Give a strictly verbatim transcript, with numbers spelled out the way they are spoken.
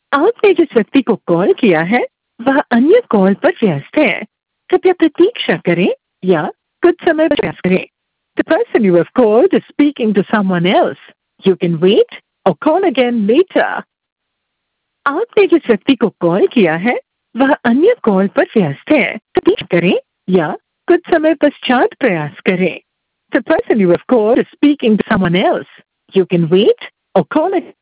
आपने जिस व्यक्ति को कॉल किया है वह अन्य कॉल पर व्यस्त है। कृपया प्रतीक्षा करें या कुछ समय प्रयास करें। The person you have called is speaking to someone else. You can wait or call again later. आपने जिस व्यक्ति को कॉल किया है वह अन्य कॉल पर व्यस्त है। प्रतीक्षा करें या कुछ समय पश्चात प्रयास करें। The person you have called is speaking to someone else. You can wait or call again.